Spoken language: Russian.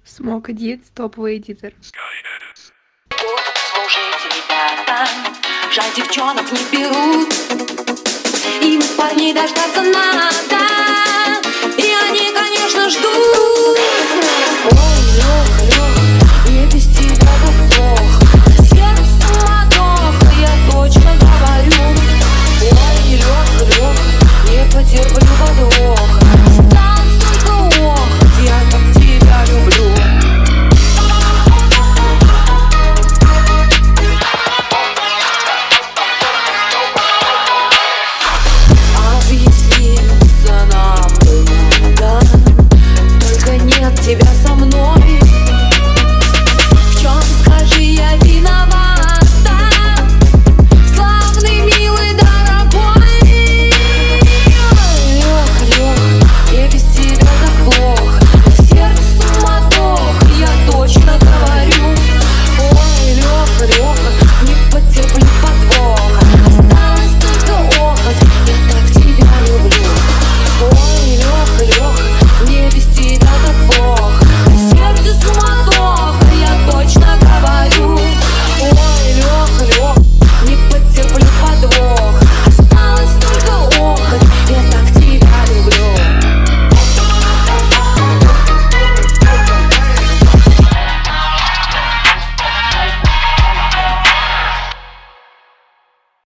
Смок Эдит, топовый эдитор. Слушайте, ребята, жаль, девчонок не берут. Им парней дождаться надо, и они, конечно, ждут. Ой, Лёха, Лёха, мне без тебя так плохо. На сердце суматоха, я точно говорю. Ой, Лёха, Лёха, не потерплю подвоха. Осталось только охоть, я так тебя люблю. Объясниться нам бы надо, только нет тебя со мной.